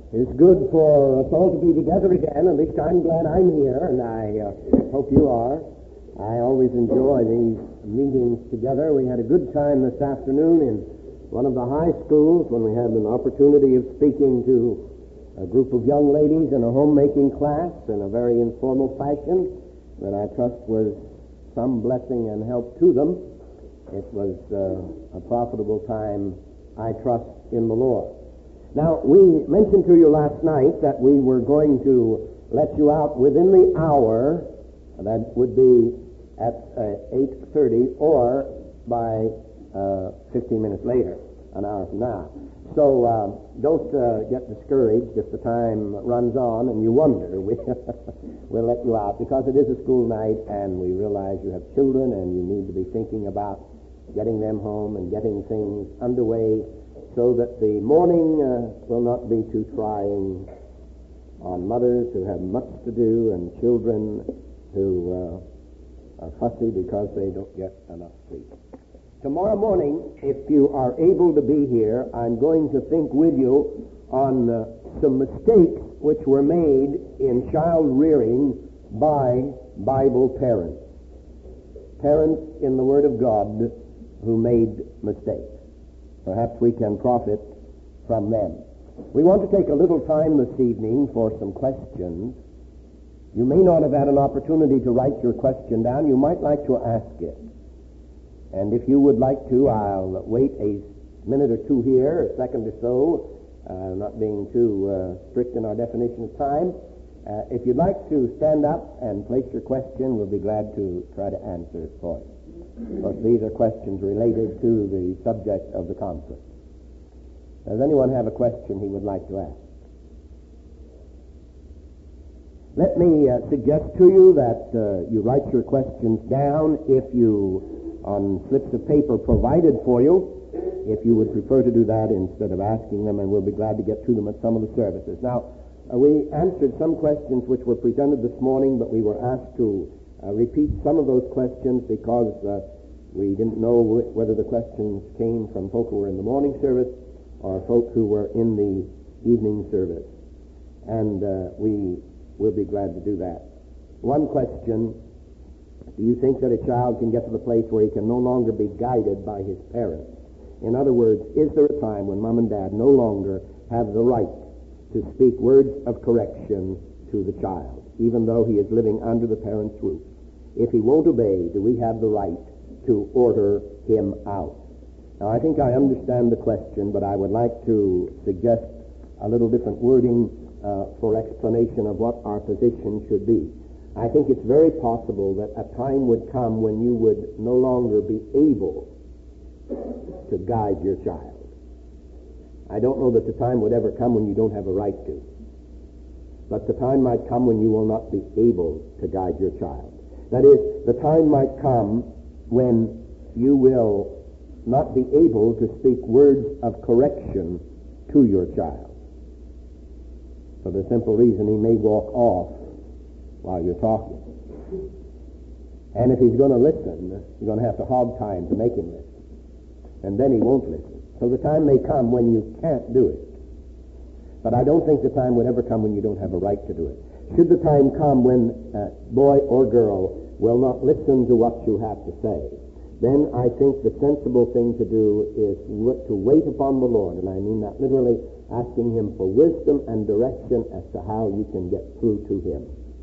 It's good for us all to be together again. At least I'm glad I'm here, and I hope you are. I always enjoy these meetings together. We had a good time this afternoon in one of the high schools when we had an opportunity of speaking to a group of young ladies in a homemaking class in a very informal fashion that I trust was some blessing and help to them. It was a profitable time, I trust, in the Lord. Now, we mentioned to you last night that we were going to let you out within the hour. That would be at 8:30 or by 15 minutes later, an hour from now. So don't get discouraged if the time runs on and you wonder. We'll let you out because it is a school night and we realize you have children and you need to be thinking about getting them home and getting things underway so that the morning will not be too trying on mothers who have much to do and children who are fussy because they don't get enough sleep. Tomorrow morning, if you are able to be here, I'm going to think with you on some mistakes which were made in child rearing by Bible parents. Parents in the Word of God who made mistakes. Perhaps we can profit from them. We want to take a little time this evening for some questions. You may not have had an opportunity to write your question down. You might like to ask it. And if you would like to, I'll wait a minute or two here, a second or so, not being too strict in our definition of time. If you'd like to stand up and place your question, we'll be glad to try to answer it for you. Because these are questions related to the subject of the conference. Does anyone have a question he would like to ask? Let me suggest to you that you write your questions down if you, on slips of paper provided for you, if you would prefer to do that instead of asking them, and we'll be glad to get to them at some of the services. Now, we answered some questions which were presented this morning, but we were asked to repeat some of those questions because we didn't know whether the questions came from folk who were in the morning service or folk who were in the evening service. And we will be glad to do that. One question: do you think that a child can get to the place where he can no longer be guided by his parents? In other words, is there a time when mom and dad no longer have the right to speak words of correction to the child, even though he is living under the parent's roof? If he won't obey, do we have the right to order him out? Now, I think I understand the question, but I would like to suggest a little different wording for explanation of what our position should be. I think it's very possible that a time would come when you would no longer be able to guide your child. I don't know that the time would ever come when you don't have a right to. But the time might come when you will not be able to guide your child. That is, the time might come when you will not be able to speak words of correction to your child. For the simple reason he may walk off while you're talking. And if he's going to listen, you're going to have to hog time to make him listen. And then he won't listen. So the time may come when you can't do it. But I don't think the time would ever come when you don't have a right to do it. Should the time come when a boy or girl will not listen to what you have to say, then I think the sensible thing to do is to wait upon the Lord, and I mean that literally, asking him for wisdom and direction as to how you can get through to him.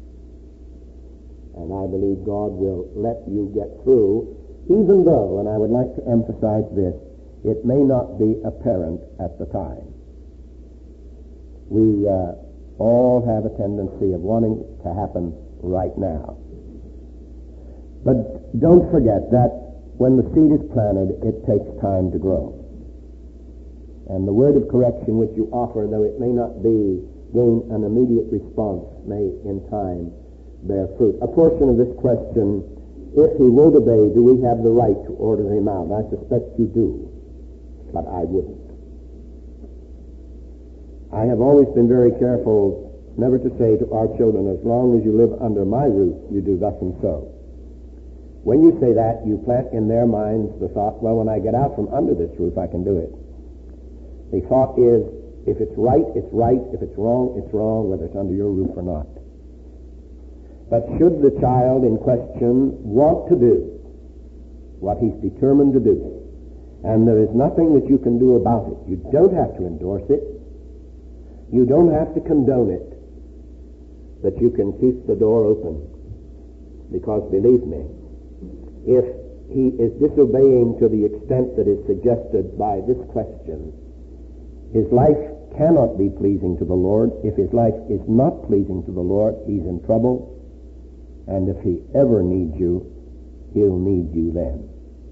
And I believe God will let you get through, even though, and I would like to emphasize this, it may not be apparent at the time. We all have a tendency of wanting it to happen right now. But don't forget that when the seed is planted, it takes time to grow. And the word of correction which you offer, though it may not gain an immediate response, may in time bear fruit. A portion of this question: if he won't obey, do we have the right to order him out? I suspect you do, but I wouldn't. I have always been very careful never to say to our children, as long as you live under my roof, you do thus and so. When you say that, you plant in their minds the thought, well, when I get out from under this roof, I can do it. The thought is, If it's right, it's right. If it's wrong, it's wrong, whether it's under your roof or not. But should the child in question want to do what he's determined to do, and there is nothing that you can do about it, you don't have to endorse it, you don't have to condone it, but you can keep the door open. Because believe me, if he is disobeying to the extent that is suggested by this question, his life cannot be pleasing to the Lord. If his life is not pleasing to the Lord, he's in trouble. And if he ever needs you, he'll need you then.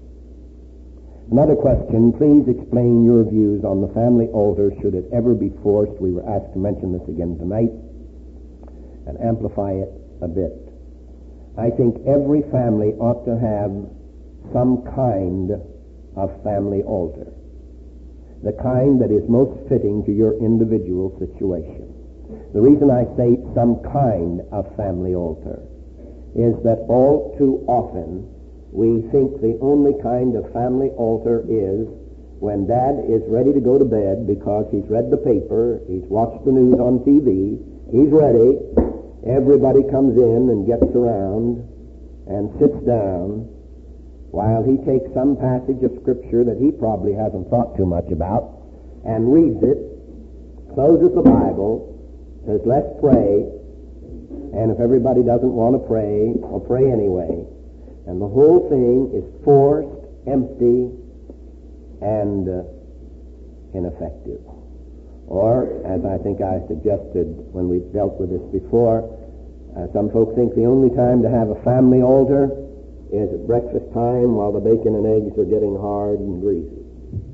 Another question, please explain your views on the family altar should it ever be forced. We were asked to mention this again tonight and amplify it a bit. I think every family ought to have some kind of family altar, the kind that is most fitting to your individual situation. The reason I say some kind of family altar is that all too often we think the only kind of family altar is when Dad is ready to go to bed because he's read the paper, he's watched the news on TV, he's ready, everybody comes in and gets around and sits down while he takes some passage of Scripture that he probably hasn't thought too much about and reads it, closes the Bible, says, let's pray, and if everybody doesn't want to pray, I'll pray anyway. And the whole thing is forced, empty, and ineffective. Or, as I think I suggested when we dealt with this before, some folks think the only time to have a family altar is at breakfast time while the bacon and eggs are getting hard and greasy.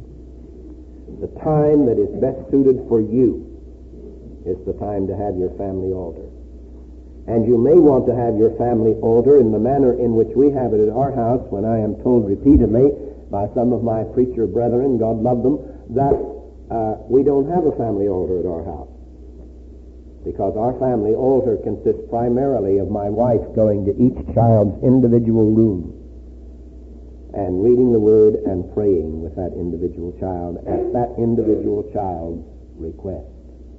The time that is best suited for you is the time to have your family altar. And you may want to have your family altar in the manner in which we have it at our house, when I am told repeatedly by some of my preacher brethren, God love them, that we don't have a family altar at our house. Because our family altar consists primarily of my wife going to each child's individual room and reading the Word and praying with that individual child at that individual child's request.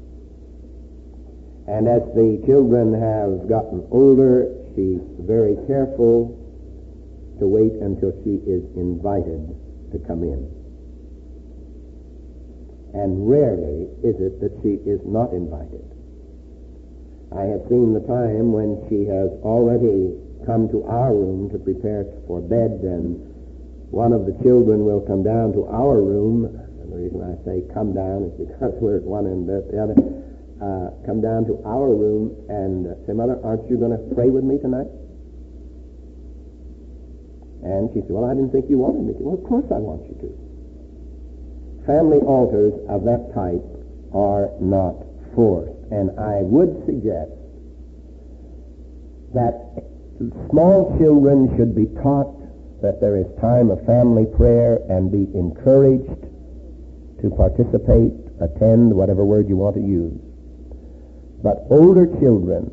And as the children have gotten older, she's very careful to wait until she is invited to come in. And rarely is it that she is not invited. I have seen the time when she has already come to our room to prepare for bed, and one of the children will come down to our room. And the reason I say come down is because we're at one end at the other. Come down to our room and say, Mother, aren't you going to pray with me tonight? And she said, well, I didn't think you wanted me to. Well, of course I want you to. Family altars of that type are not forced. And I would suggest that small children should be taught that there is time of family prayer and be encouraged to participate, attend, whatever word you want to use. But older children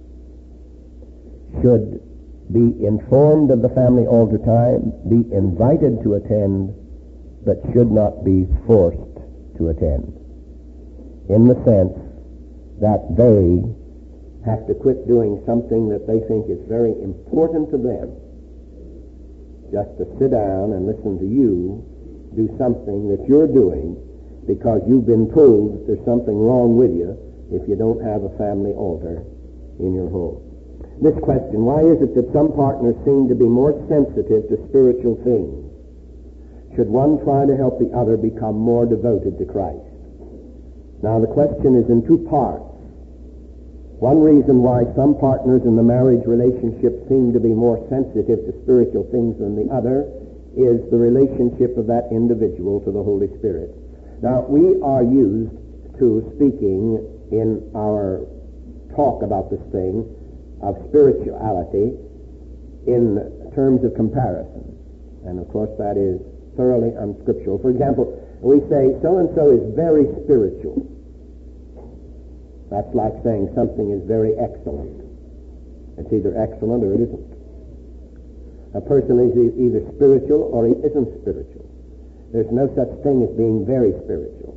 should be informed of the family altar time, be invited to attend, but should not be forced to attend, in the sense that they have to quit doing something that they think is very important to them, just to sit down and listen to you do something that you're doing because you've been told that there's something wrong with you if you don't have a family altar in your home. This question, why is it that some partners seem to be more sensitive to spiritual things? Should one try to help the other become more devoted to Christ? Now, the question is in two parts. One reason why some partners in the marriage relationship seem to be more sensitive to spiritual things than the other is the relationship of that individual to the Holy Spirit. Now, we are used to speaking in our talk about this thing of spirituality in terms of comparison. And, of course, that is thoroughly unscriptural. For example, we say so-and-so is very spiritual. That's like saying something is very excellent. It's either excellent or it isn't. A person is either spiritual or he isn't spiritual. There's no such thing as being very spiritual.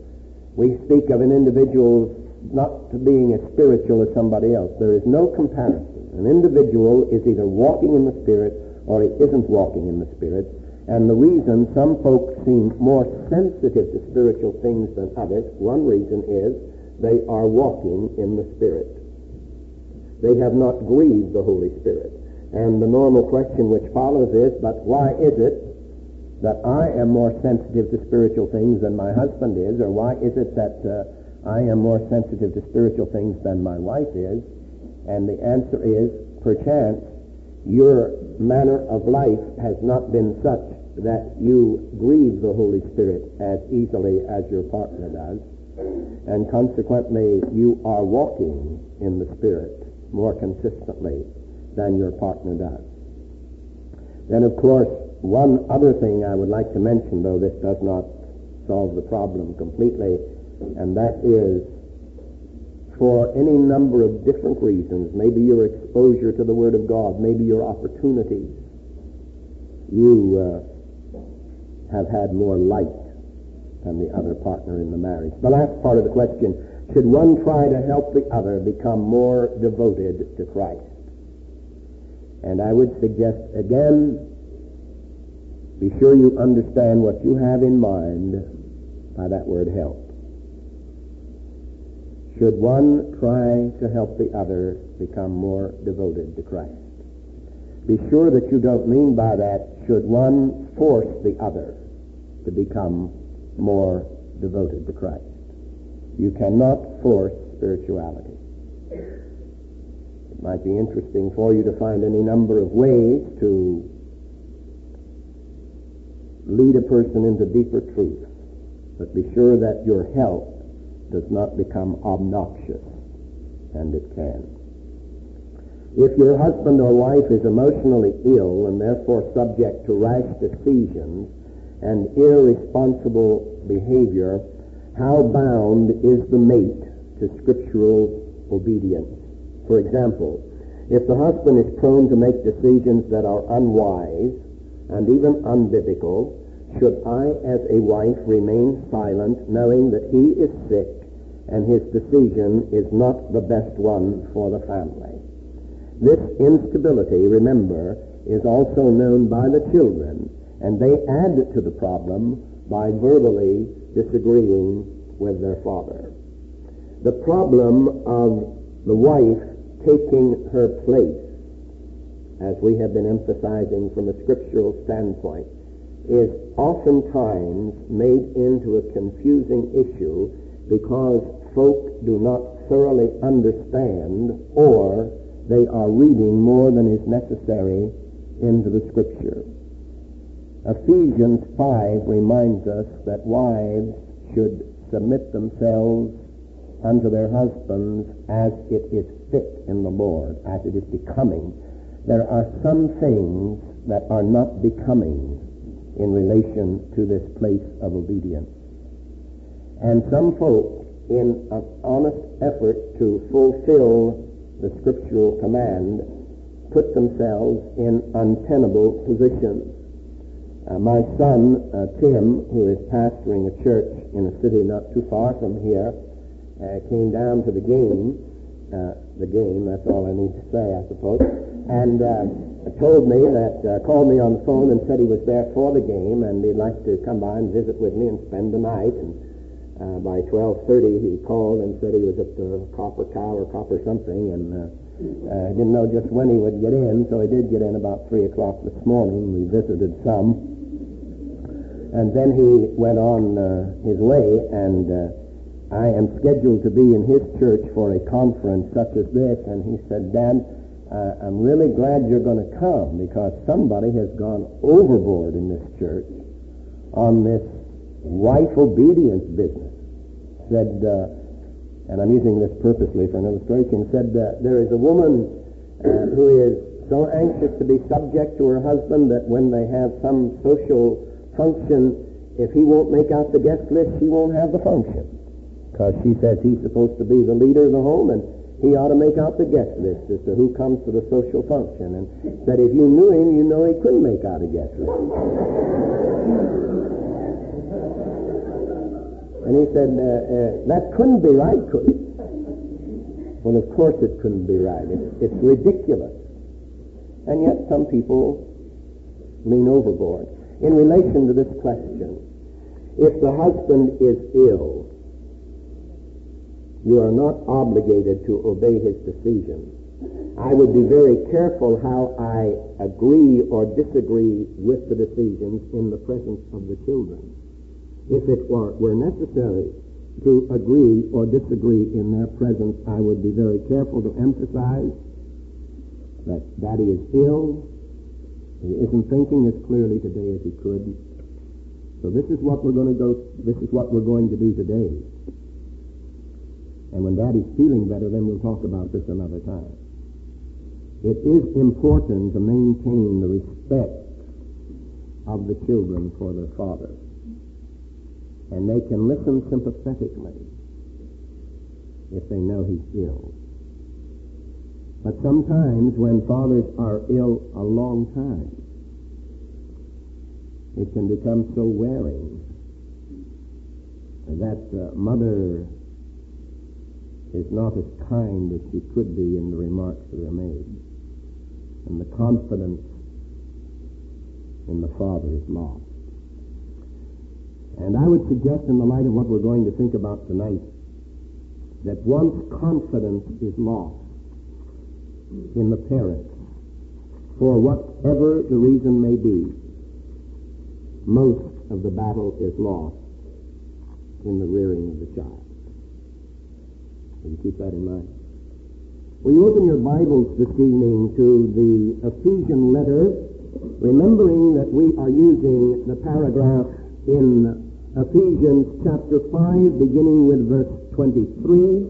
We speak of an individual not being as spiritual as somebody else. There is no comparison. An individual is either walking in the Spirit or he isn't walking in the Spirit. And the reason some folks seem more sensitive to spiritual things than others, one reason is they are walking in the Spirit. They have not grieved the Holy Spirit. And the normal question which follows is, but why is it that I am more sensitive to spiritual things than my husband is, or why is it that I am more sensitive to spiritual things than my wife is? And the answer is, perchance, your manner of life has not been such that you grieve the Holy Spirit as easily as your partner does, and consequently you are walking in the Spirit more consistently than your partner does. Then, of course, one other thing I would like to mention, though this does not solve the problem completely, and that is, for any number of different reasons, maybe your exposure to the Word of God, maybe your opportunities, you have had more light than the other partner in the marriage. The last part of the question, should one try to help the other become more devoted to Christ? And I would suggest again, be sure you understand what you have in mind by that word help. Should one try to help the other become more devoted to Christ? Be sure that you don't mean by that, should one force the other to become more devoted to Christ. You cannot force spirituality. It might be interesting for you to find any number of ways to lead a person into deeper truth, but be sure that your help does not become obnoxious, and it can. If your husband or wife is emotionally ill and therefore subject to rash decisions and irresponsible behavior, how bound is the mate to scriptural obedience? For example, if the husband is prone to make decisions that are unwise and even unbiblical, should I as a wife remain silent, knowing that he is sick and his decision is not the best one for the family? This instability, remember, is also known by the children, and they add to the problem by verbally disagreeing with their father. The problem of the wife taking her place, as we have been emphasizing from a scriptural standpoint, is oftentimes made into a confusing issue because folk do not thoroughly understand, or they are reading more than is necessary into the scripture. Ephesians 5 reminds us that wives should submit themselves unto their husbands as it is fit in the Lord, as it is becoming. There are some things that are not becoming in relation to this place of obedience. And some folk, in an honest effort to fulfill the scriptural command, put themselves in untenable positions. My son, Tim, who is pastoring a church in a city not too far from here, came down to the game, that's all I need to say, I suppose, and called me on the phone and said he was there for the game and he'd like to come by and visit with me and spend the night. And by 12:30 he called and said he was at the Copper Cow or Copper something, and didn't know just when he would get in, so he did get in about 3 o'clock this morning. We visited some. And then he went on his way, and I am scheduled to be in his church for a conference such as this. And he said, Dad, I'm really glad you're going to come, because somebody has gone overboard in this church on this wife obedience business. Said, and I'm using this purposely for an illustration, said there is a woman who is so anxious to be subject to her husband that when they have some social function, if he won't make out the guest list, she won't have the function, because she says he's supposed to be the leader of the home and he ought to make out the guest list as to who comes to the social function. And said if you knew him, you know he couldn't make out a guest list. And he said, that couldn't be right, could it? Well, of course it couldn't be right. It's ridiculous. And yet some people lean overboard. In relation to this question, if the husband is ill, you are not obligated to obey his decision. I would be very careful how I agree or disagree with the decisions in the presence of the children. If it were necessary to agree or disagree in their presence, I would be very careful to emphasize that Daddy is ill. He isn't thinking as clearly today as he could. So this is what we're going to do today. And when Daddy's feeling better, then we'll talk about this another time. It is important to maintain the respect of the children for their father. And they can listen sympathetically if they know he's ill. But sometimes when fathers are ill a long time, it can become so wearing that mother is not as kind as she could be in the remarks that are made. And the confidence in the father is lost. And I would suggest, in the light of what we're going to think about tonight, that once confidence is lost in the parents, for whatever the reason may be, most of the battle is lost in the rearing of the child. Will you keep that in mind? Will you open your Bibles this evening to the Ephesian letter, remembering that we are using the paragraph in Ephesians chapter 5, beginning with verse 23,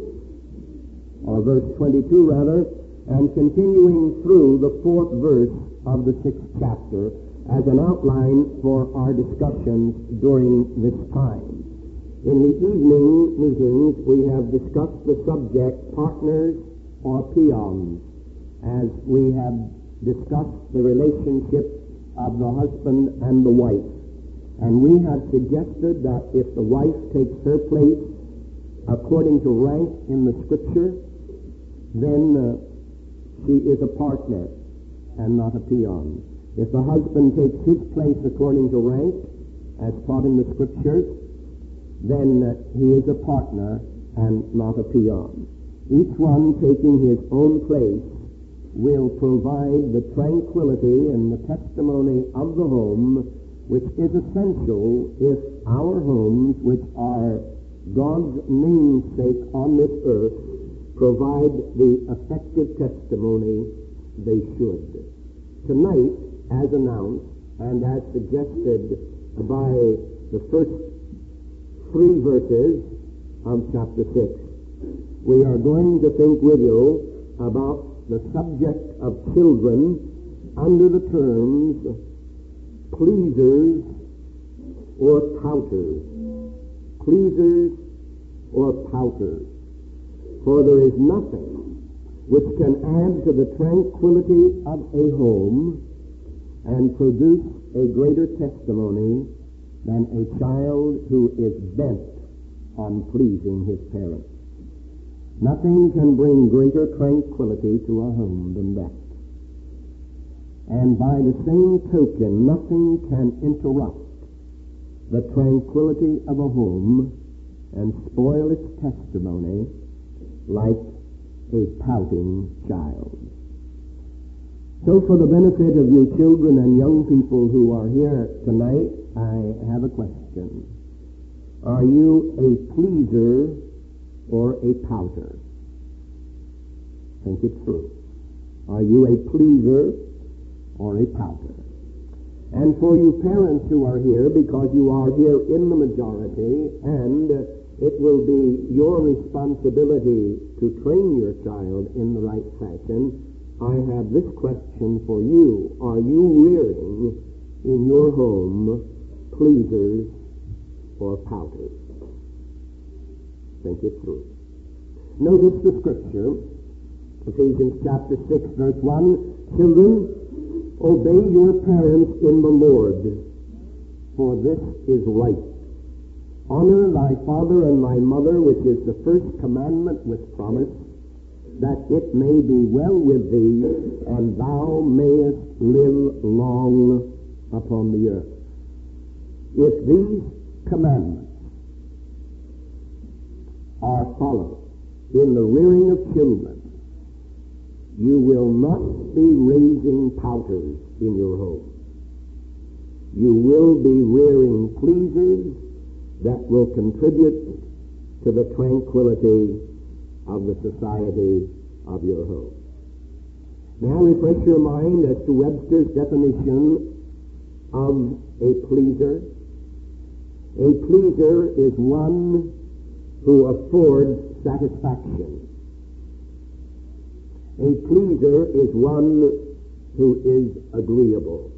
or verse 22 rather, and continuing through the 4th verse of the 6th chapter as an outline for our discussions during this time. In the evening meetings, we have discussed the subject partners or peons, as we have discussed the relationship of the husband and the wife. And we have suggested that if the wife takes her place according to rank in the Scripture, then she is a partner and not a peon. If the husband takes his place according to rank, as taught in the Scriptures, then he is a partner and not a peon. Each one taking his own place will provide the tranquility and the testimony of the home, which is essential if our homes, which are God's namesake on this earth, provide the effective testimony they should. Tonight, as announced and as suggested by the first 3 verses of chapter 6, we are going to think with you about the subject of children under the terms pleasers or pouters. Pleasers or pouters. For there is nothing which can add to the tranquility of a home and produce a greater testimony than a child who is bent on pleasing his parents. Nothing can bring greater tranquility to a home than that. And by the same token, nothing can interrupt the tranquility of a home and spoil its testimony like a pouting child. So for the benefit of you children and young people who are here tonight, I have a question. Are you a pleaser or a pouter? Think it through. Are you a pleaser or a pouter? And for you parents who are here, because you are here in the majority, and it will be your responsibility to train your child in the right fashion, I have this question for you. Are you rearing in your home pleasers or pouters? Think it through. Notice the Scripture, Ephesians chapter 6, verse 1, Children, obey your parents in the Lord, for this is right. Honor thy father and thy mother, which is the first commandment with promise, that it may be well with thee, and thou mayest live long upon the earth. If these commandments are followed in the rearing of children, you will not be raising pouters in your home. You will be rearing pleasers that will contribute to the tranquility of the society of your home. Now refresh your mind as to Webster's definition of a pleaser. A pleaser is one who affords satisfaction. A pleaser is one who is agreeable.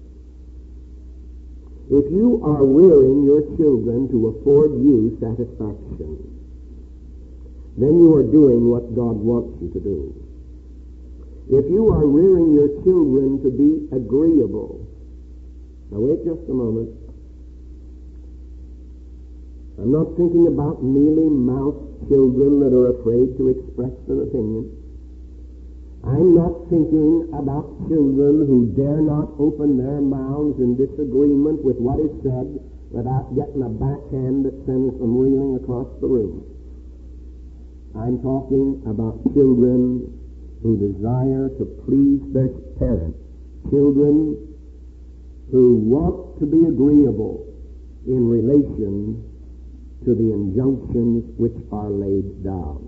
If you are rearing your children to afford you satisfaction, then you are doing what God wants you to do. If you are rearing your children to be agreeable, now wait just a moment. I'm not thinking about mealy-mouthed children that are afraid to express their opinion. I'm not thinking about children who dare not open their mouths in disagreement with what is said without getting a backhand that sends them reeling across the room. I'm talking about children who desire to please their parents, children who want to be agreeable in relation to the injunctions which are laid down.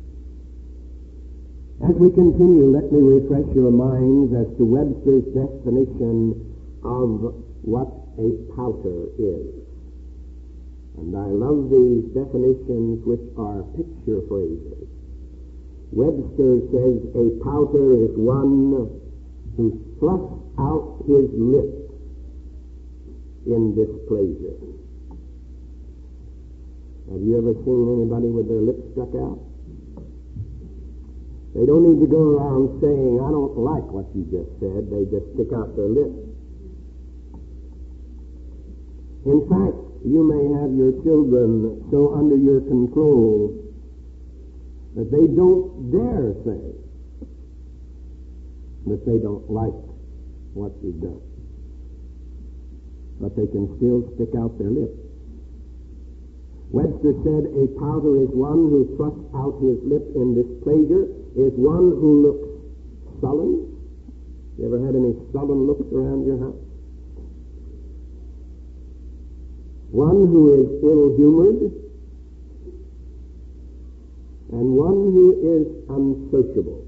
As we continue, let me refresh your minds as to Webster's definition of what a pouter is. And I love these definitions which are picture phrases. Webster says a pouter is one who thrusts out his lip in displeasure. Have you ever seen anybody with their lips stuck out? They don't need to go around saying, I don't like what you just said. They just stick out their lips. In fact, you may have your children so under your control that they don't dare say that they don't like what you've done. But they can still stick out their lips. Webster said a pouter is one who thrusts out his lip in displeasure, is one who looks sullen. You ever had any sullen looks around your house? One who is ill-humored, and one who is unsociable.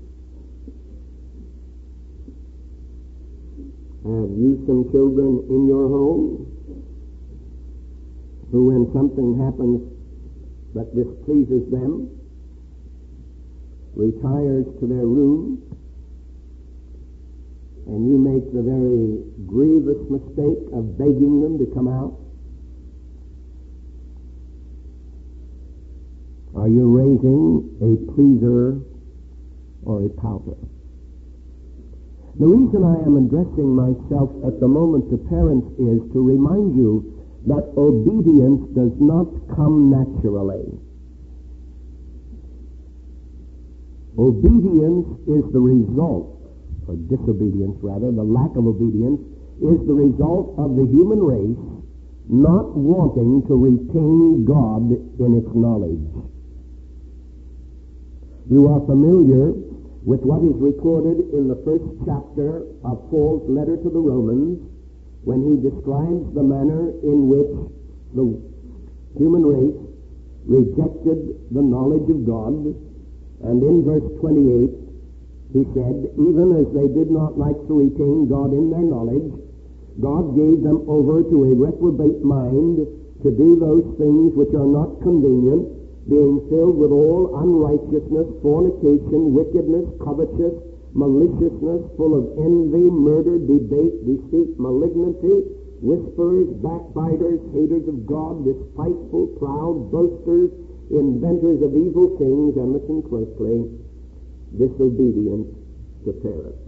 Have you some children in your home who, when something happens that displeases them, retires to their room, and you make the very grievous mistake of begging them to come out? Are you raising a pleaser or a pouter? The reason I am addressing myself at the moment to parents is to remind you that obedience does not come naturally. Obedience is the result, or disobedience rather, the lack of obedience, is the result of the human race not wanting to retain God in its knowledge. You are familiar with what is recorded in the first chapter of Paul's letter to the Romans, when he describes the manner in which the human race rejected the knowledge of God. And in verse 28, he said, even as they did not like to retain God in their knowledge, God gave them over to a reprobate mind to do those things which are not convenient, being filled with all unrighteousness, fornication, wickedness, covetousness, maliciousness, full of envy, murder, debate, deceit, malignity, whisperers, backbiters, haters of God, despiteful, proud, boasters, inventors of evil things, and listen closely, disobedient to parents.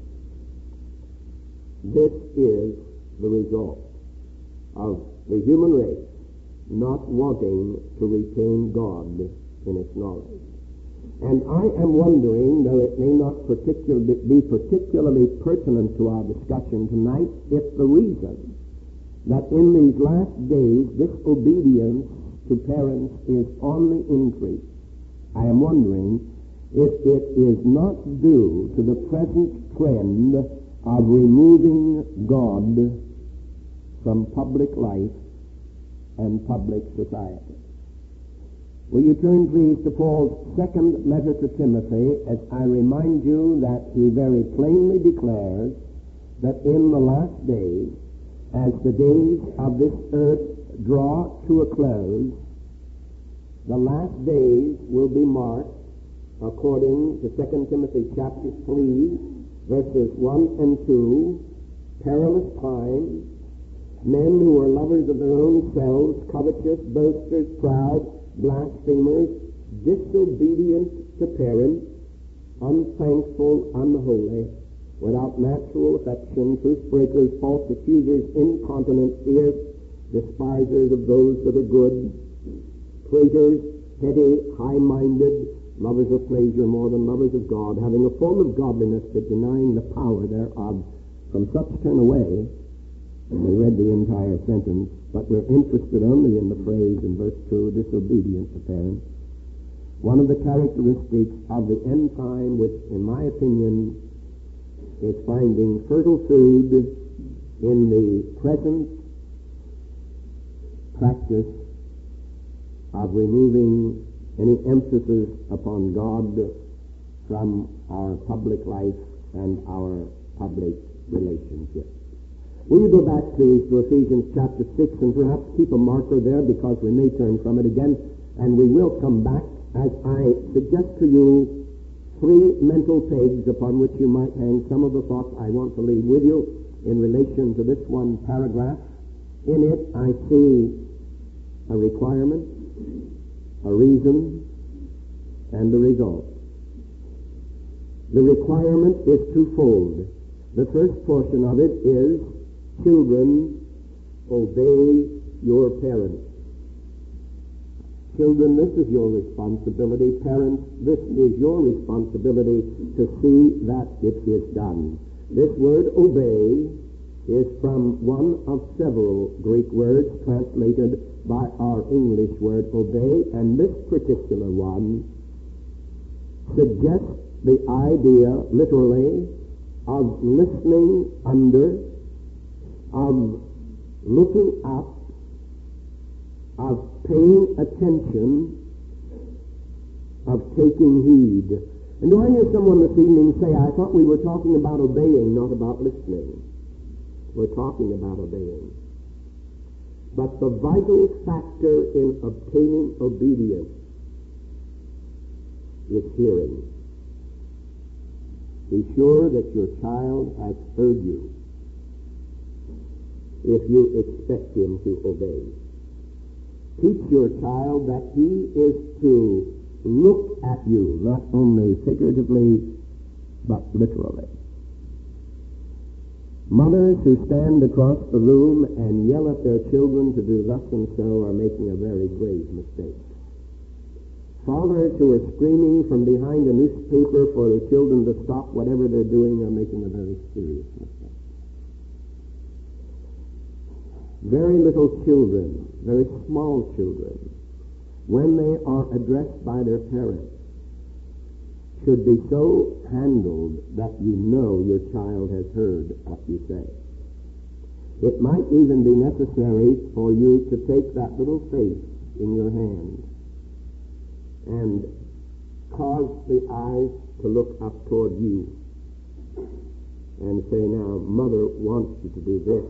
This is the result of the human race not wanting to retain God in its knowledge. And I am wondering, though it may not be particularly pertinent to our discussion tonight, if the reason that in these last days disobedience to parents is on the increase, I am wondering if it is not due to the present trend of removing God from public life and public society. Will you turn, please, to Paul's second letter to Timothy, as I remind you that he very plainly declares that in the last days, as the days of this earth draw to a close, the last days will be marked, according to 2 Timothy chapter 3, verses 1 and 2, perilous times, men who are lovers of their own selves, covetous, boasters, proud, blasphemers, disobedient to parents, unthankful, unholy, without natural affection, truth breakers, false accusers, incontinent, fierce, despisers of those that are good, traitors, heady, high-minded, lovers of pleasure more than lovers of God, having a form of godliness but denying the power thereof. From such turn away. And we read the entire sentence, but we're interested only in the phrase in verse 2, disobedient to parents. One of the characteristics of the end time, which in my opinion is finding fertile food in the present practice of removing any emphasis upon God from our public life and our public relationships. Will you go back, please, to Ephesians chapter 6 and perhaps keep a marker there, because we may turn from it again, and we will come back as I suggest to you three mental pegs upon which you might hang some of the thoughts I want to leave with you in relation to this one paragraph. In it, I see a requirement, a reason, and a result. The requirement is twofold. The first portion of it is, children, obey your parents. Children, this is your responsibility. Parents, this is your responsibility to see that it is done. This word obey is from one of several Greek words translated by our English word obey, and this particular one suggests the idea, literally, of listening under, of looking up, of paying attention, of taking heed. And do I hear someone this evening say, I thought we were talking about obeying, not about listening. We're talking about obeying. But the vital factor in obtaining obedience is hearing. Be sure that your child has heard you if you expect him to obey. Teach your child that he is to look at you, not only figuratively, but literally. Mothers who stand across the room and yell at their children to do thus and so are making a very grave mistake. Fathers who are screaming from behind a newspaper for their children to stop whatever they're doing are making a very serious mistake. Very little children, very small children, when they are addressed by their parents, should be so handled that you know your child has heard what you say. It might even be necessary for you to take that little face in your hand and cause the eyes to look up toward you and say, now, Mother wants you to do this,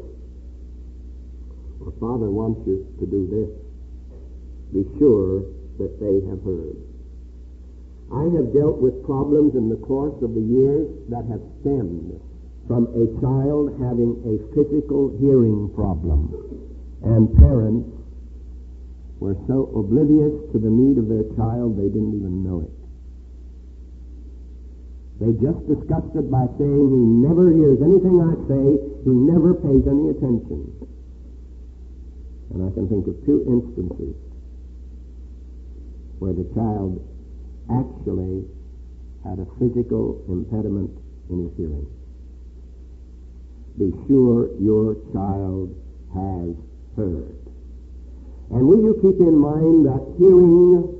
or Father wants you to do this. Be sure that they have heard. I have dealt with problems in the course of the years that have stemmed from a child having a physical hearing problem, and parents were so oblivious to the need of their child they didn't even know it. They just discussed it by saying, he never hears anything I say, he never pays any attention. And I can think of two instances where the child actually had a physical impediment in his hearing. Be sure your child has heard. And will you keep in mind that hearing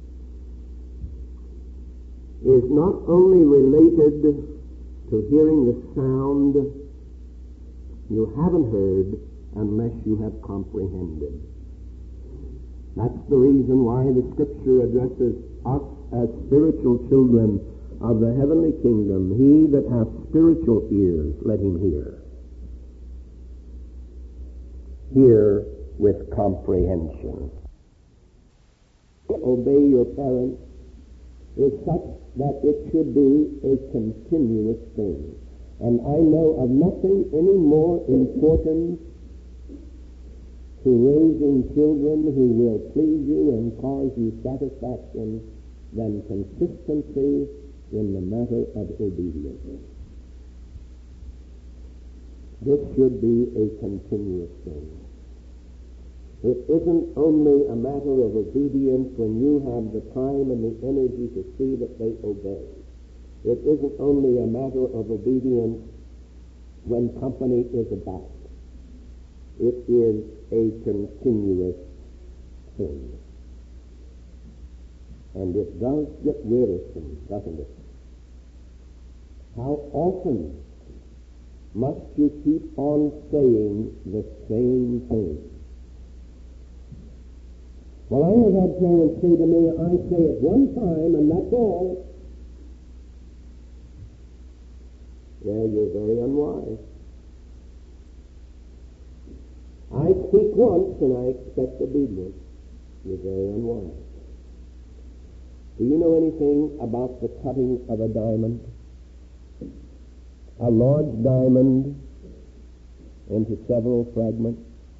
is not only related to hearing the sound you haven't heard unless you have comprehended. That's the reason why the Scripture addresses us as spiritual children of the heavenly kingdom. He that hath spiritual ears, let him hear. Hear with comprehension. Obey your parents is such that it should be a continuous thing. And I know of nothing any more important to raising children who will please you and cause you satisfaction than consistency in the matter of obedience. This should be a continuous thing. It isn't only a matter of obedience when you have the time and the energy to see that they obey. It isn't only a matter of obedience when company is about. It is a continuous thing. And it does get wearisome, doesn't it? How often must you keep on saying the same thing? Well, I have had parents say to me, I say it one time and that's all. Well, you're very unwise. I speak once and I expect obedience. You're very unwise. Do you know anything about the cutting of a diamond? A large diamond into several fragments?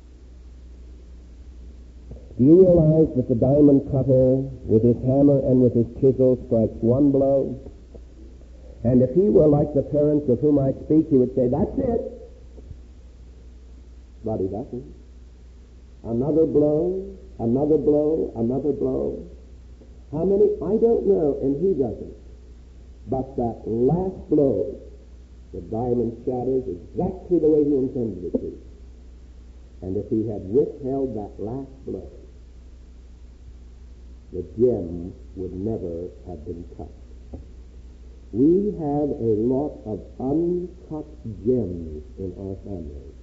Do you realize that the diamond cutter with his hammer and with his chisel strikes one blow? And if he were like the parents of whom I speak, he would say, that's it. But he doesn't. Another blow, another blow, another blow. How many? I don't know, and he doesn't. But that last blow, the diamond shatters exactly the way he intended it to. And if he had withheld that last blow, the gem would never have been cut. We have a lot of uncut gems in our family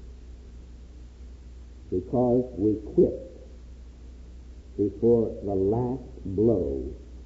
because we quit before the last blow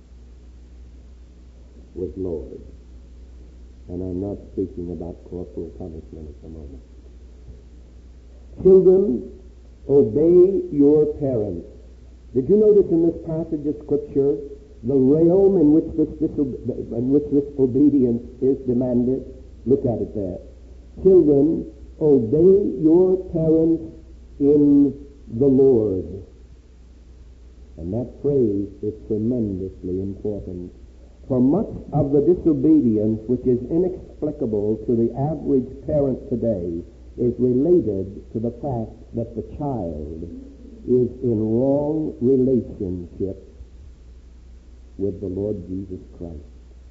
was lowered. And I'm not speaking about corporal punishment at the moment. Children, obey your parents. Did you notice in this passage of Scripture the realm in which this obedience is demanded? Look at it there. Children, obey your parents in the Lord. And that phrase is tremendously important. For much of the disobedience which is inexplicable to the average parent today is related to the fact that the child is in wrong relationship with the Lord Jesus Christ.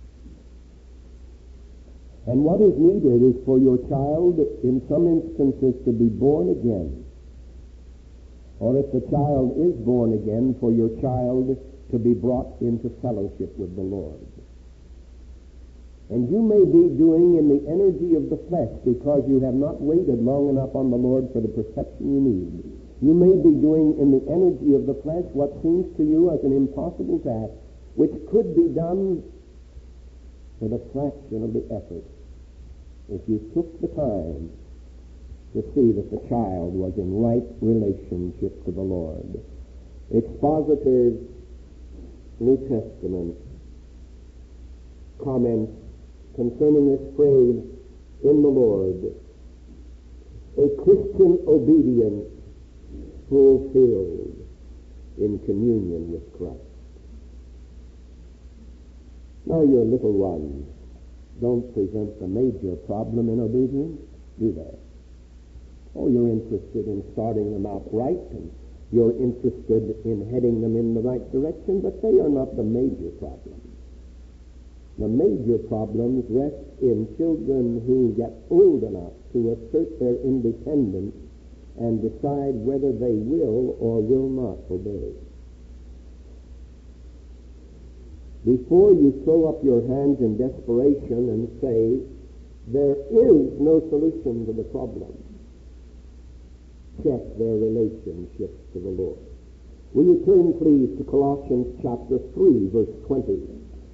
And what is needed is for your child, in some instances, to be born again. Or if the child is born again, for your child to be brought into fellowship with the Lord. And you may be doing in the energy of the flesh because you have not waited long enough on the Lord for the perception you need. You may be doing in the energy of the flesh what seems to you as an impossible task, which could be done with a fraction of the effort if you took the time to see that the child was in right relationship to the Lord. Expositors, New Testament comments concerning this phrase, in the Lord, a Christian obedience fulfilled in communion with Christ. Now your little ones don't present the major problem in obedience, do they? Oh, you're interested in starting them out right and you're interested in heading them in the right direction, but they are not the major problem. The major problems rest in children who get old enough to assert their independence and decide whether they will or will not obey. Before you throw up your hands in desperation and say, there is no solution to the problem, check their relationship to the Lord. Will you turn, please, to Colossians chapter 3, verse 20.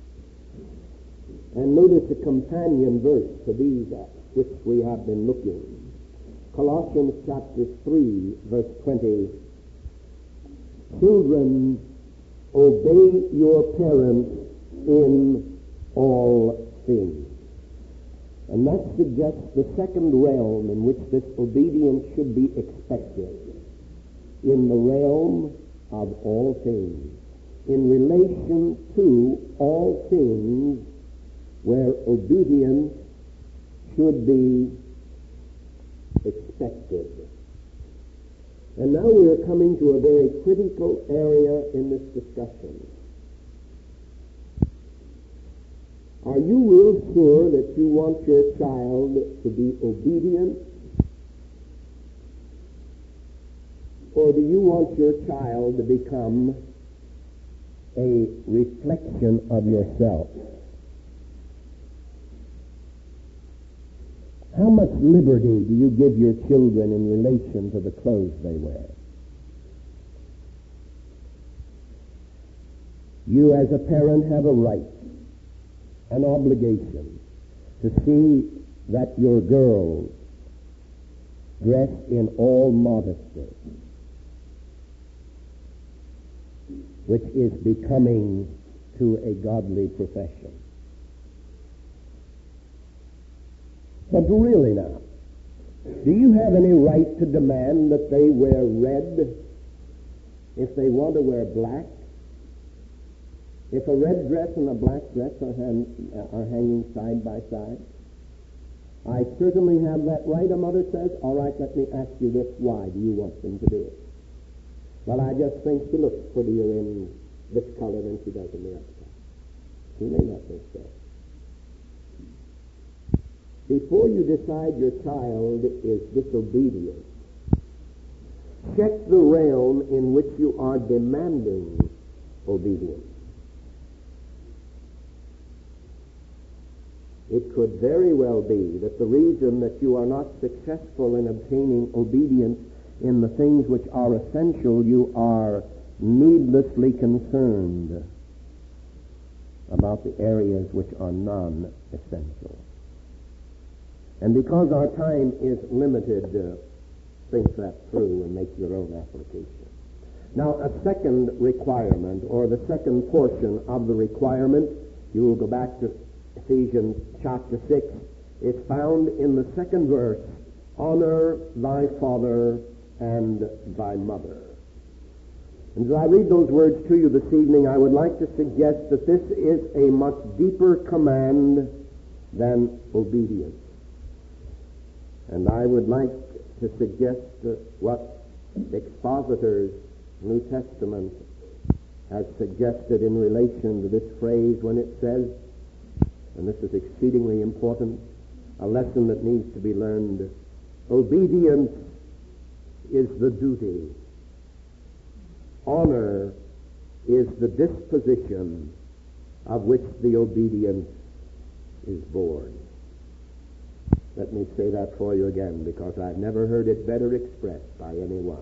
And notice a companion verse to these at which we have been looking. Colossians chapter 3, verse 20. Children, obey your parents in all things. And that suggests the second realm in which this obedience should be expected. In the realm of all things. In relation to all things where obedience should be expected. And now we are coming to a very critical area in this discussion. Are you real sure that you want your child to be obedient? Or do you want your child to become a reflection of yourself? How much liberty do you give your children in relation to the clothes they wear? You as a parent have a right, an obligation, to see that your girls dress in all modesty, which is becoming to a godly profession. But really now, do you have any right to demand that they wear red if they want to wear black? If a red dress and a black dress are hanging side by side? I certainly have that right. A mother says, all right, let me ask you this, why do you want them to do it? Well, I just think she looks prettier in this color than she does in the other color. She may not think so. Before you decide your child is disobedient, check the realm in which you are demanding obedience. It could very well be that the reason that you are not successful in obtaining obedience in the things which are essential, you are needlessly concerned about the areas which are non-essential. And because our time is limited, think that through and make your own application. Now, a second requirement, or the second portion of the requirement, you will go back to Ephesians chapter 6, is found in the second verse, honor thy father and thy mother. And as I read those words to you this evening, I would like to suggest that this is a much deeper command than obedience. And I would like to suggest what expositors New Testament has suggested in relation to this phrase when it says, and this is exceedingly important, a lesson that needs to be learned, obedience is the duty. Honor is the disposition of which the obedience is born. Let me say that for you again, because I've never heard it better expressed by anyone.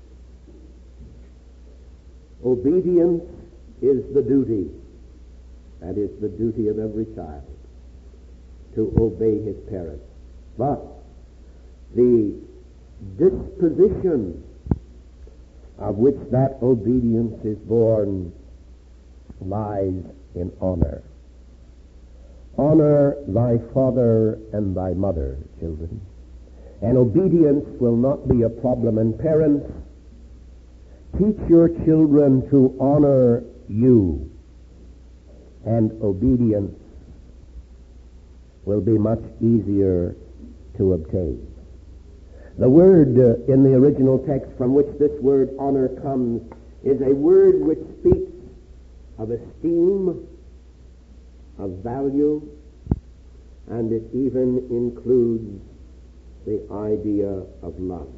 Obedience is the duty. That is the duty of every child, to obey his parents. But the disposition of which that obedience is born lies in honor. Honor thy father and thy mother, children. And obedience will not be a problem. And parents, teach your children to honor you, and obedience will be much easier to obtain. The word in the original text from which this word honor comes is a word which speaks of esteem, of value, and it even includes the idea of love.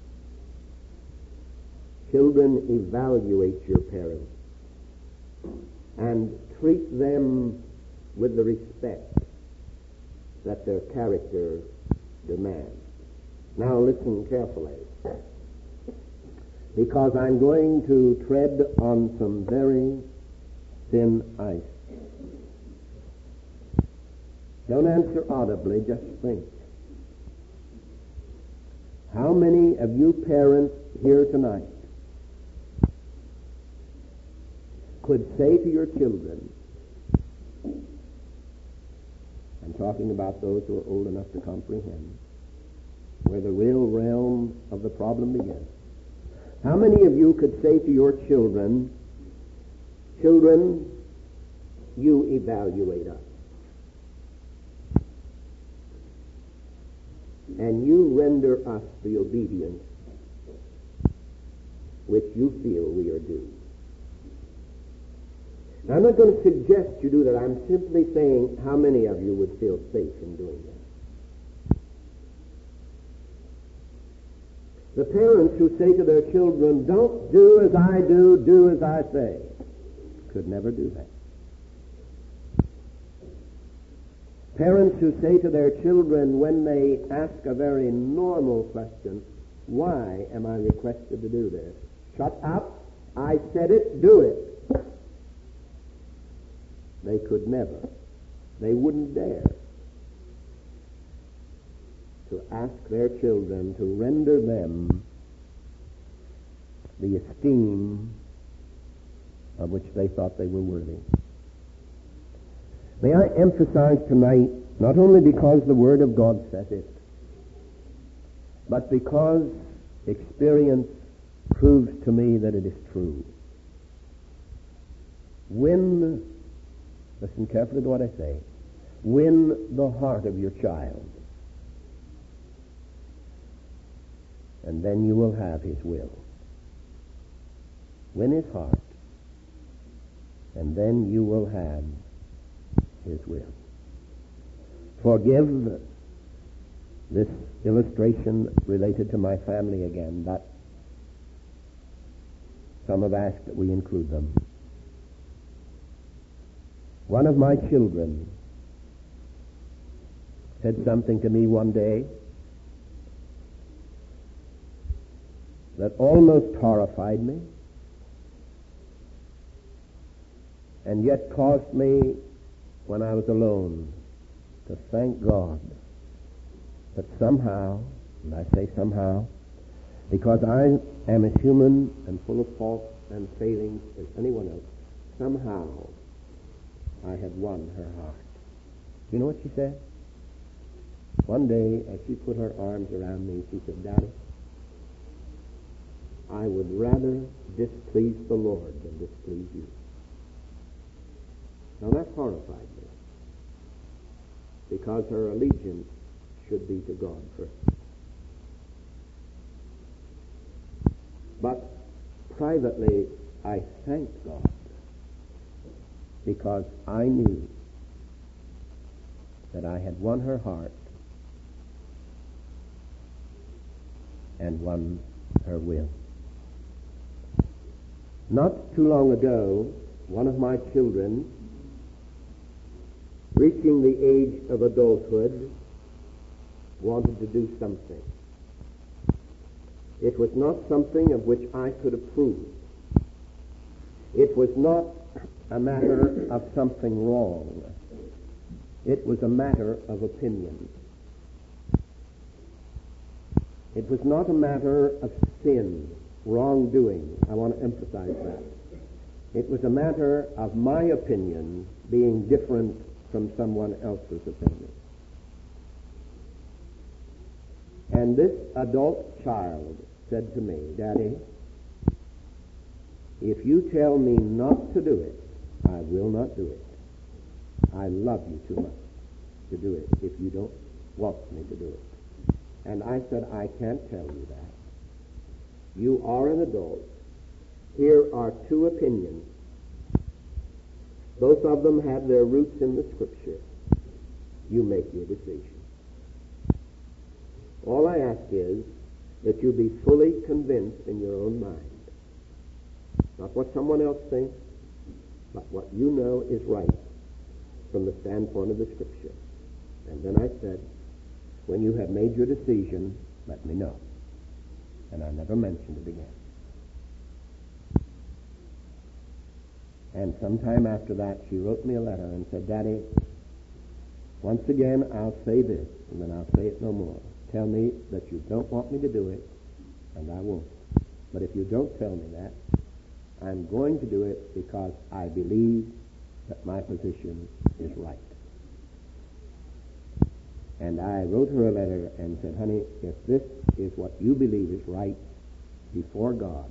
Children, evaluate your parents and treat them with the respect that their character demands. Now listen carefully, because I'm going to tread on some very thin ice. Don't answer audibly, just think. How many of you parents here tonight could say to your children, I'm talking about those who are old enough to comprehend, where the real realm of the problem begins. How many of you could say to your children, children, you evaluate us, and you render us the obedience which you feel we are due? Now, I'm not going to suggest you do that. I'm simply saying how many of you would feel safe in doing that. The parents who say to their children, don't do as I do as I say, could never do that. Parents who say to their children when they ask a very normal question, why am I requested to do this? Shut up, I said it, do it. They could never, they wouldn't dare to ask their children to render them the esteem of which they thought they were worthy. May I emphasize tonight, not only because the Word of God says it, but because experience proves to me that it is true. Listen carefully to what I say, win the heart of your child, and then you will have his will. Win his heart, and then you will have his will. Forgive this illustration related to my family again, but some have asked that we include them. One of my children said something to me one day that almost horrified me and yet caused me, when I was alone, to thank God that somehow, and I say somehow, because I am as human and full of faults and failings as anyone else, somehow I had won her heart. You know what she said? One day, as she put her arms around me, she said, Daddy, I would rather displease the Lord than displease you. Now that horrified me, because her allegiance should be to God first. But privately, I thanked God, because I knew that I had won her heart and won her will. Not too long ago, one of my children, reaching the age of adulthood, wanted to do something. It was not something of which I could approve. It was not a matter of something wrong. It was a matter of opinion. It was not a matter of sin, wrongdoing. I want to emphasize that. It was a matter of my opinion being different from someone else's opinion. And this adult child said to me, Daddy, if you tell me not to do it, I will not do it. I love you too much to do it if you don't want me to do it. And I said, I can't tell you that. You are an adult. Here are two opinions. Both of them have their roots in the Scripture. You make your decision. All I ask is that you be fully convinced in your own mind. Not what someone else thinks, but what you know is right from the standpoint of the Scripture. And then I said, when you have made your decision, let me know. And I never mentioned it again. And sometime after that, she wrote me a letter and said, Daddy, once again, I'll say this, and then I'll say it no more. Tell me that you don't want me to do it, and I won't. But if you don't tell me that, I'm going to do it because I believe that my position is right. And I wrote her a letter and said, honey, if this is what you believe is right before God,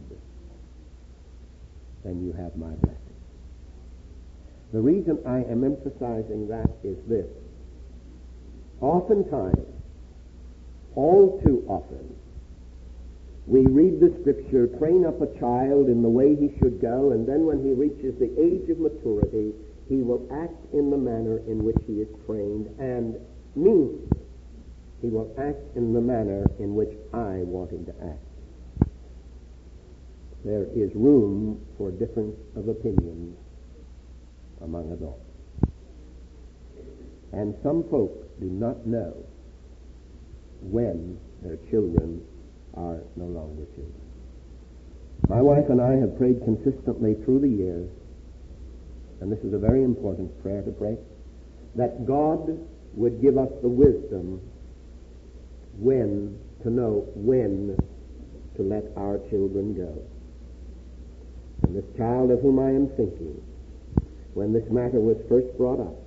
then you have my blessing. The reason I am emphasizing that is this. Oftentimes, all too often, we read the Scripture, train up a child in the way he should go, and then when he reaches the age of maturity, he will act in the manner in which he is trained, and me, he will act in the manner in which I want him to act. There is room for difference of opinion among adults. And some folk do not know when their children are no longer children. My wife and I have prayed consistently through the years, and this is a very important prayer to pray, that God would give us the wisdom to know when to let our children go. And this child of whom I am thinking, when this matter was first brought up,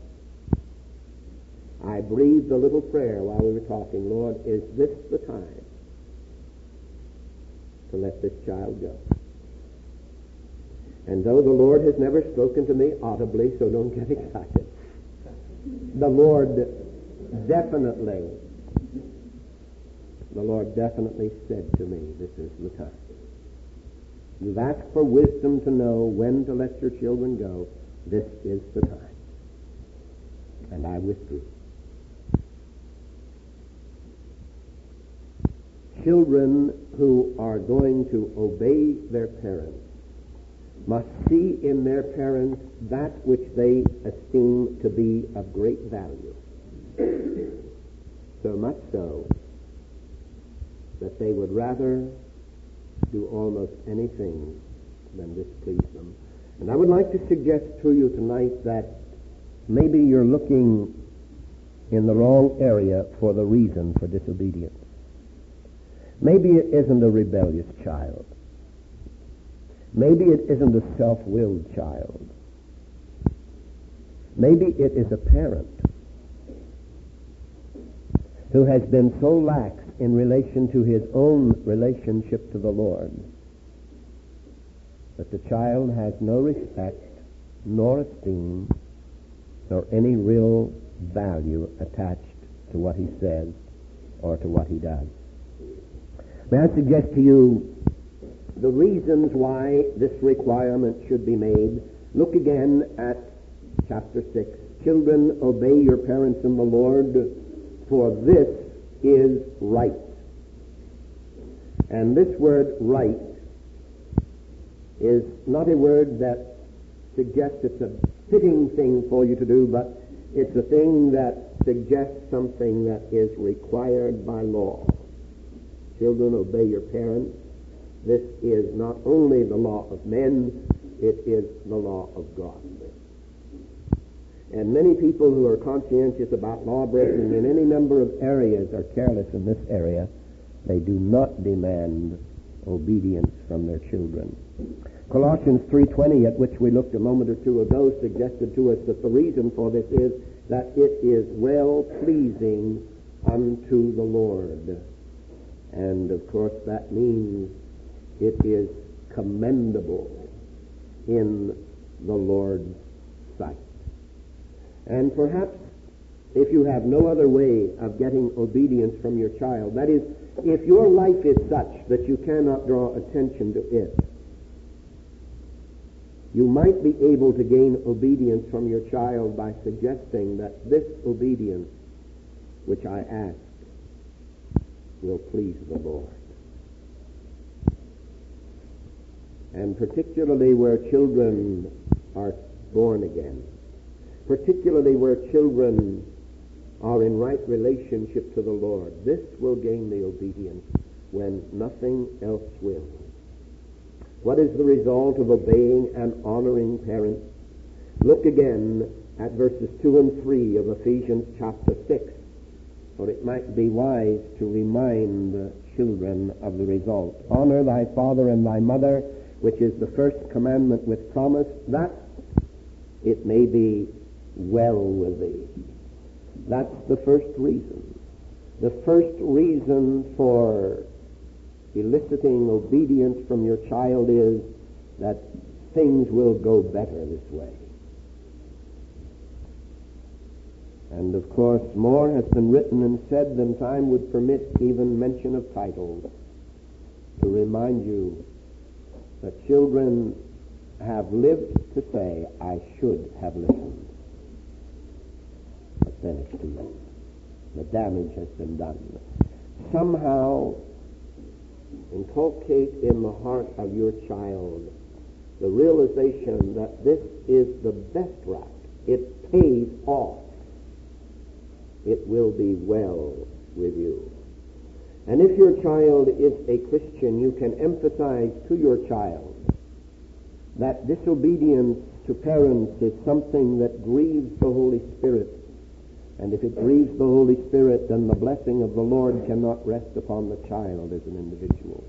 I breathed a little prayer while we were talking. Lord, is this the time to let this child go? And though the Lord has never spoken to me audibly, so don't get excited, the Lord definitely said to me, this is the time. You've asked for wisdom to know when to let your children go. This is the time. And I withdrew. Children who are going to obey their parents must see in their parents that which they esteem to be of great value. So much so that they would rather do almost anything than displease them. And I would like to suggest to you tonight that maybe you're looking in the wrong area for the reason for disobedience. Maybe it isn't a rebellious child. Maybe it isn't a self-willed child. Maybe it is a parent who has been so lax in relation to his own relationship to the Lord that the child has no respect, nor esteem, nor any real value attached to what he says or to what he does. May I suggest to you the reasons why this requirement should be made? Look again at chapter 6. Children, obey your parents in the Lord, for this is right. And this word right is not a word that suggests it's a fitting thing for you to do, but it's a thing that suggests something that is required by law. Children, obey your parents. This is not only the law of men, it is the law of God. And many people who are conscientious about law breaking in any number of areas are careless in this area. They do not demand obedience from their children. Colossians 3:20, at which we looked a moment or two ago, suggested to us that the reason for this is that it is well-pleasing unto the Lord. And, of course, that means it is commendable in the Lord's sight. And perhaps if you have no other way of getting obedience from your child, that is, if your life is such that you cannot draw attention to it, you might be able to gain obedience from your child by suggesting that this obedience which I ask will please the Lord. And particularly where children are born again, particularly where children are in right relationship to the Lord, this will gain the obedience when nothing else will. What is the result of obeying and honoring parents? Look again at verses 2 and 3 of Ephesians chapter 6, for it might be wise to remind the children of the result. Honor thy father and thy mother, which is the first commandment with promise, that it may be well with thee. That's the first reason. The first reason for eliciting obedience from your child is that things will go better this way. And of course, more has been written and said than time would permit, even mention of titles, to remind you that children have lived to say, I should have listened. But then it's too late. The damage has been done. Somehow inculcate in the heart of your child the realization that this is the best route. It pays off. It will be well with you. And if your child is a Christian, you can emphasize to your child that disobedience to parents is something that grieves the Holy Spirit. And if it grieves the Holy Spirit, then the blessing of the Lord cannot rest upon the child as an individual.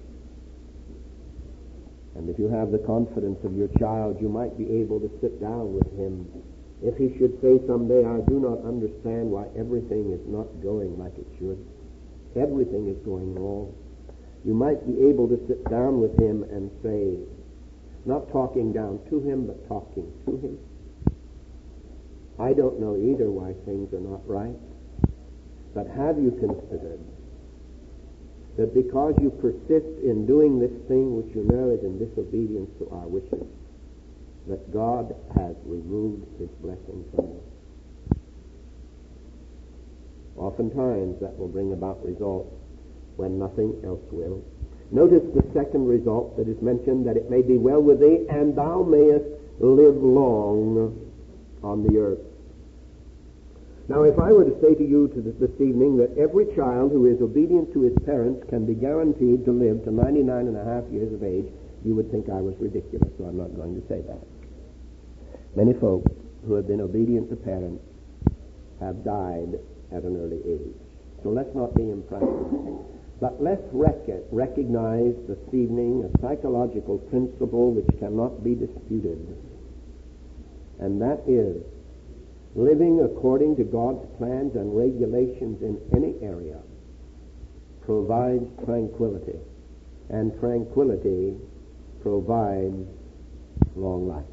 And if you have the confidence of your child, you might be able to sit down with him. If he should say someday, I do not understand why everything is not going like it should. Everything is going wrong. You might be able to sit down with him and say, not talking down to him, but talking to him, I don't know either why things are not right, but have you considered that because you persist in doing this thing which you know is in disobedience to our wishes, that God has removed his blessing from you? Oftentimes that will bring about results when nothing else will. Notice the second result that is mentioned, that it may be well with thee, and thou mayest live long on the earth. Now, if I were to say to you this evening that every child who is obedient to his parents can be guaranteed to live to 99 and a half years of age, you would think I was ridiculous, so I'm not going to say that. Many folks who have been obedient to parents have died at an early age. So let's not be impractical. But let's recognize this evening a psychological principle which cannot be disputed. And that is, living according to God's plans and regulations in any area provides tranquility. And tranquility provides long life.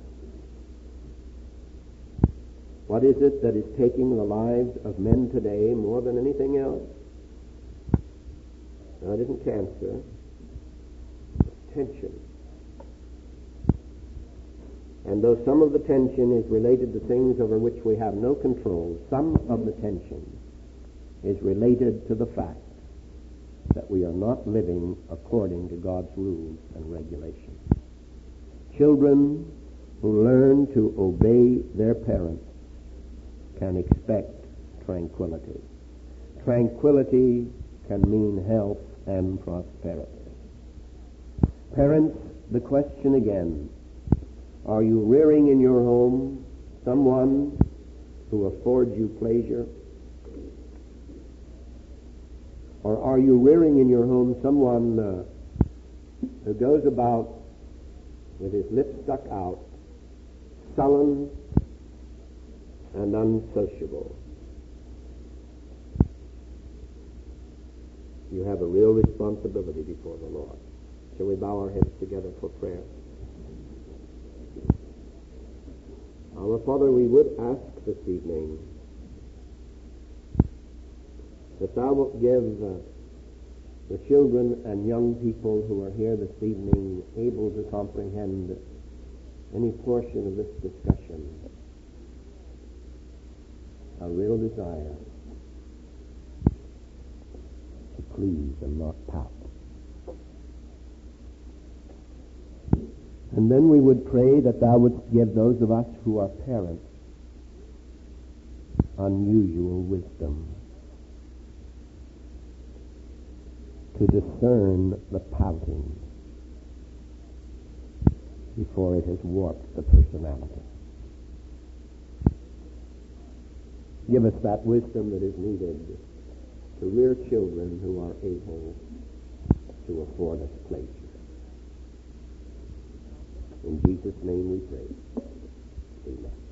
What is it that is taking the lives of men today more than anything else? No, it isn't cancer. It's tension. And though some of the tension is related to things over which we have no control, some of the tension is related to the fact that we are not living according to God's rules and regulations. Children who learn to obey their parents can expect tranquility. Tranquility can mean health and prosperity. Parents, the question again, are you rearing in your home someone who affords you pleasure? Or are you rearing in your home someone who goes about with his lips stuck out, sullen and unsociable? You have a real responsibility before the Lord. Shall we bow our heads together for prayer? Our Father, we would ask this evening that thou wilt give the children and young people who are here this evening able to comprehend any portion of this discussion a real desire to please and not pout. And then we would pray that thou wouldst give those of us who are parents unusual wisdom to discern the pouting before it has warped the personality. Give us that wisdom that is needed to rear children who are able to afford us pleasure. In Jesus' name we pray. Amen.